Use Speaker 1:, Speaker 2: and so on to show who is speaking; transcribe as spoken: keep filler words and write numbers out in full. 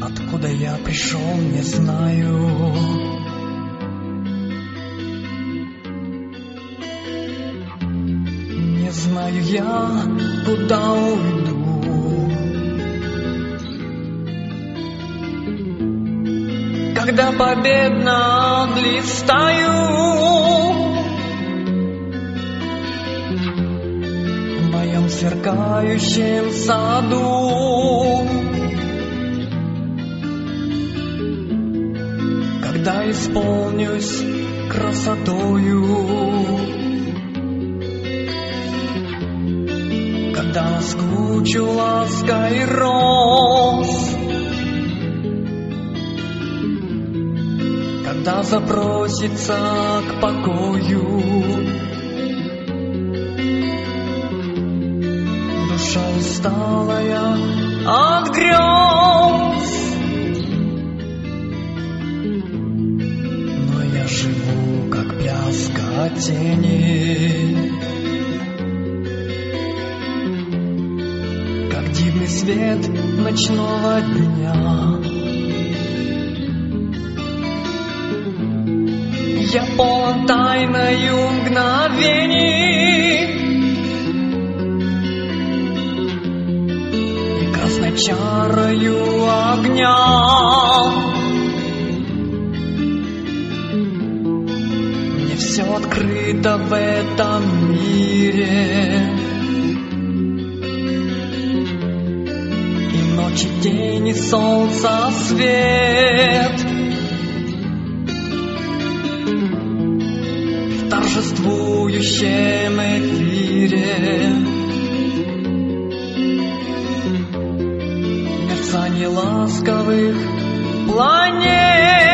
Speaker 1: Откуда я пришел, не знаю. Не знаю я, куда уйду. Когда победно отлистаю в моем сверкающем саду, когда исполнюсь красотою, когда наскучу лаской роз, когда запросится к покою душа усталая от грез. Но я живу, как пляска тени, как дивный свет ночного дня. Я полон тайною мгновений и красной чарою огня. Мне все открыто в этом мире, и ночи тени, солнца свет. В торжествующем эфире мерцание ласковых планет.